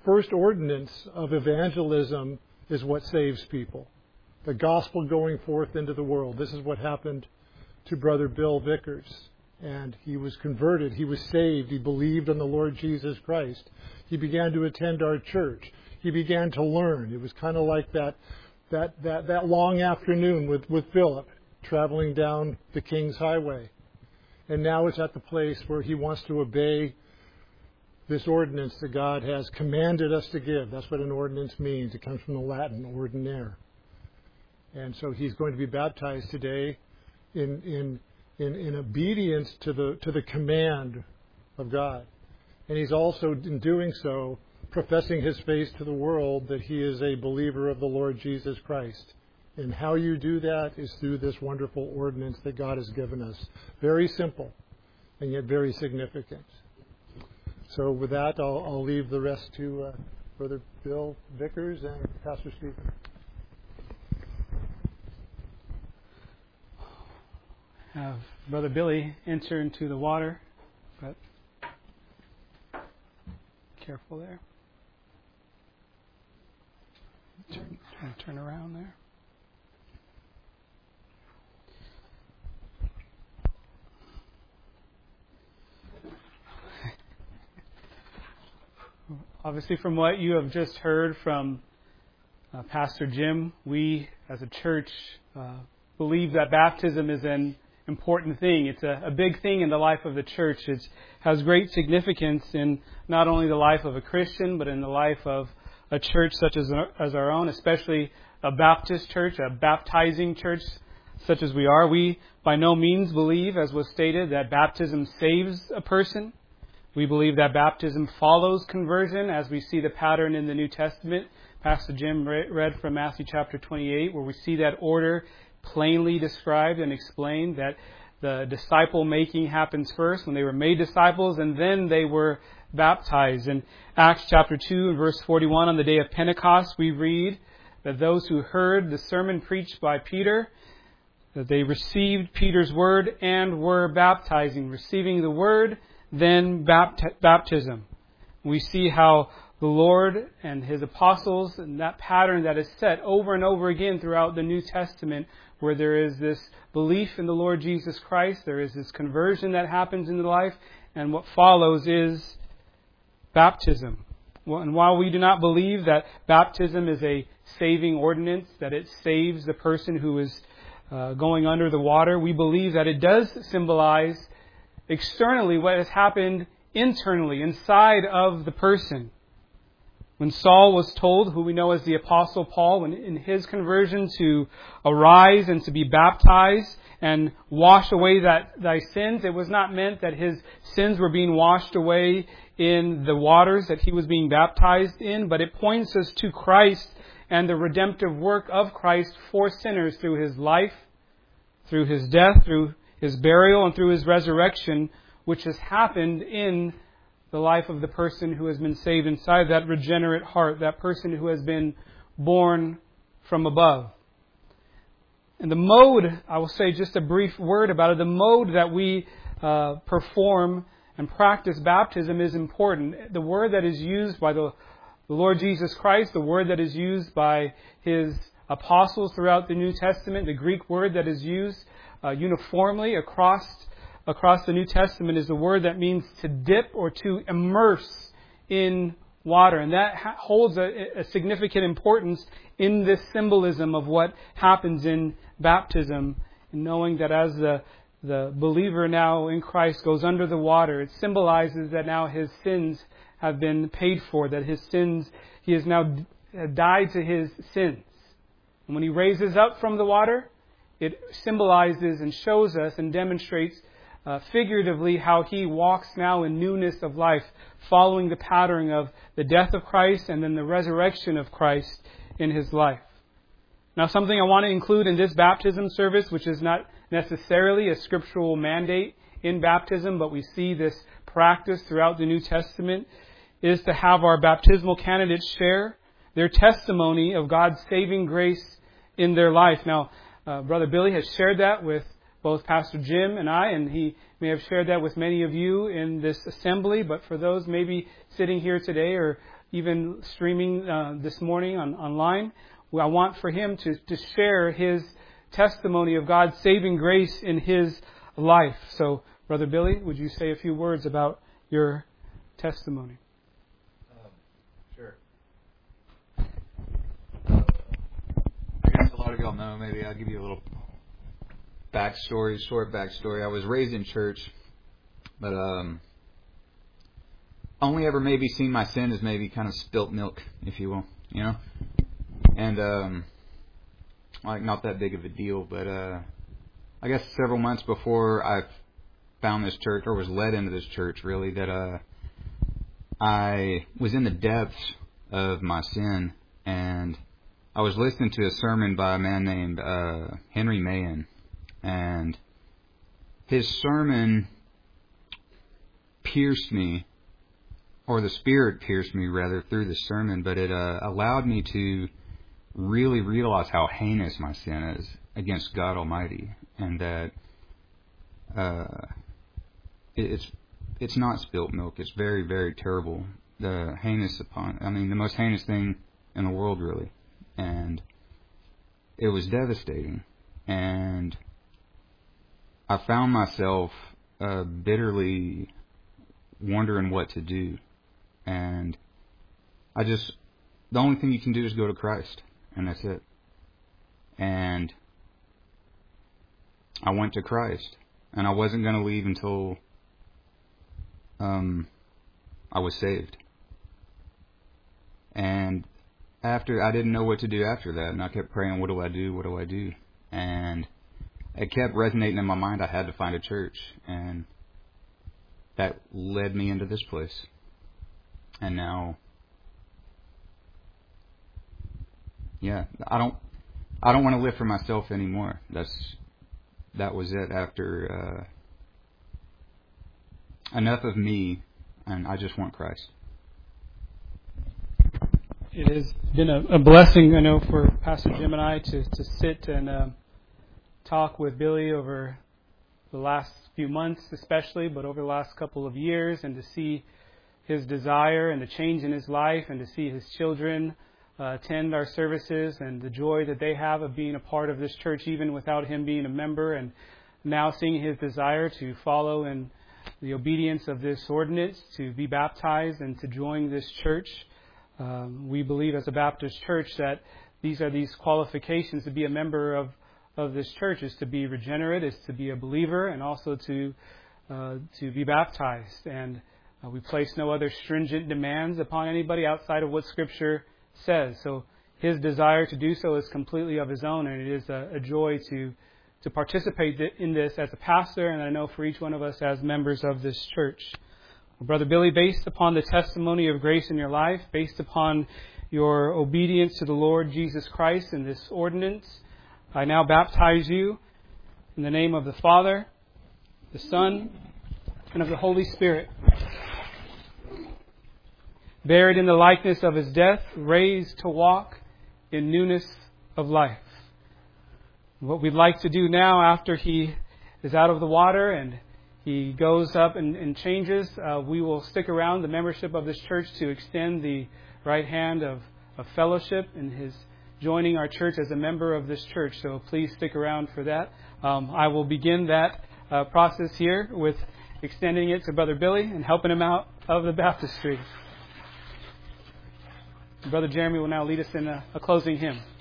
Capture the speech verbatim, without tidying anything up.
first ordinance of evangelism is what saves people. The gospel going forth into the world. This is what happened to Brother Bill Vickers. And he was converted. He was saved. He believed on the Lord Jesus Christ. He began to attend our church. He began to learn. It was kind of like that that, that, that long afternoon with, with Philip traveling down the King's Highway. And now it's at the place where he wants to obey this ordinance that God has commanded us to give. That's what an ordinance means. It comes from the Latin, ordinare. And so he's going to be baptized today in in in, in obedience to the to the command of God. And he's also, in doing so, professing his faith to the world that he is a believer of the Lord Jesus Christ. And how you do that is through this wonderful ordinance that God has given us. Very simple, and yet very significant. So with that, I'll, I'll leave the rest to uh, Brother Bill Vickers and Pastor Stephen. Have Brother Billy enter into the water, but careful there. Turn, turn, turn around there. Obviously, from what you have just heard from uh, Pastor Jim, we as a church uh, believe that baptism is an important thing. It's a, a big thing in the life of the church. It has great significance in not only the life of a Christian, but in the life of a church such as, as our own, especially a Baptist church, a baptizing church such as we are. We by no means believe, as was stated, that baptism saves a person. We believe that baptism follows conversion, as we see the pattern in the New Testament. Pastor Jim read from Matthew chapter twenty-eight, where we see that order plainly described and explained, that the disciple making happens first when they were made disciples, and then they were baptized. In Acts chapter two and verse forty-one, on the day of Pentecost, we read that those who heard the sermon preached by Peter, that they received Peter's word and were baptizing. Receiving the word, then bapt- baptism. We see how the Lord and His apostles, and that pattern that is set over and over again throughout the New Testament, where there is this belief in the Lord Jesus Christ, there is this conversion that happens in the life, and what follows is baptism. And while we do not believe that baptism is a saving ordinance, that it saves the person who is uh, going under the water, we believe that it does symbolize externally what has happened internally, inside of the person. When Saul was told, who we know as the Apostle Paul, when in his conversion to arise and to be baptized and wash away that thy sins, it was not meant that his sins were being washed away in the waters that he was being baptized in, but it points us to Christ and the redemptive work of Christ for sinners through His life, through His death, through His burial, and through His resurrection, which has happened in the life of the person who has been saved inside that regenerate heart, that person who has been born from above. And the mode, I will say just a brief word about it, the mode that we uh, perform and practice baptism is important. The word that is used by the, the Lord Jesus Christ, the word that is used by His apostles throughout the New Testament, the Greek word that is used uh, uniformly across across the New Testament is the word that means to dip or to immerse in water. And that ha- holds a, a significant importance in this symbolism of what happens in baptism. And knowing that as the, the believer now in Christ goes under the water, it symbolizes that now his sins have been paid for, that his sins, he has now d- died to his sins. And when he raises up from the water, it symbolizes and shows us and demonstrates Uh, figuratively how he walks now in newness of life, following the pattern of the death of Christ and then the resurrection of Christ in his life. Now, something I want to include in this baptism service, which is not necessarily a scriptural mandate in baptism, but we see this practice throughout the New Testament, is to have our baptismal candidates share their testimony of God's saving grace in their life. Now, uh, Brother Billy has shared that with both Pastor Jim and I, and he may have shared that with many of you in this assembly, but for those maybe sitting here today or even streaming uh, this morning on online, I want for him to, to share his testimony of God's saving grace in his life. So, Brother Billy, would you say a few words about your testimony? Um, sure. I guess a lot of y'all know. Maybe I'll give you a little backstory, short backstory. I was raised in church, but um, only ever maybe seen my sin as maybe kind of spilt milk, if you will, you know? And, um, like, not that big of a deal, but uh, I guess several months before I found this church, or was led into this church, really, that uh, I was in the depths of my sin, and I was listening to a sermon by a man named uh, Henry Mahan. And his sermon pierced me, or the Spirit pierced me, rather, through the sermon, but it uh, allowed me to really realize how heinous my sin is against God Almighty, and that uh, it, it's it's not spilt milk. It's very, very terrible. The heinous upon, I mean, the most heinous thing in the world, really. And it was devastating. And I found myself uh, bitterly wondering what to do. And I just, the only thing you can do is go to Christ. And that's it. And I went to Christ. And I wasn't going to leave until um, I was saved. And after, I didn't know what to do after that. And I kept praying, what do I do? What do I do? And it kept resonating in my mind. I had to find a church, and that led me into this place. And now, yeah, I don't, I don't want to live for myself anymore. That's, that was it. After uh, enough of me, and I just want Christ. It has been a, a blessing, I know, for Pastor Jim and I to to sit and Uh, talk with Billy over the last few months especially, but over the last couple of years, and to see his desire and the change in his life, and to see his children uh, attend our services, and the joy that they have of being a part of this church even without him being a member, and now seeing his desire to follow in the obedience of this ordinance, to be baptized and to join this church. Um, we believe as a Baptist church that these are these qualifications to be a member of of this church, is to be regenerate, is to be a believer, and also to uh, to be baptized. And uh, we place no other stringent demands upon anybody outside of what Scripture says. So his desire to do so is completely of his own, and it is a, a joy to to participate in this as a pastor, and I know for each one of us as members of this church. Well, Brother Billy, based upon the testimony of grace in your life, based upon your obedience to the Lord Jesus Christ in this ordinance, I now baptize you in the name of the Father, the Son, and of the Holy Spirit. Buried in the likeness of his death, raised to walk in newness of life. What we'd like to do now, after he is out of the water and he goes up and, and changes, uh, we will stick around the membership of this church to extend the right hand of, of fellowship in his joining our church as a member of this church. So please stick around for that. Um, I will begin that uh, process here with extending it to Brother Billy and helping him out of the baptistry. Brother Jeremy will now lead us in a, a closing hymn.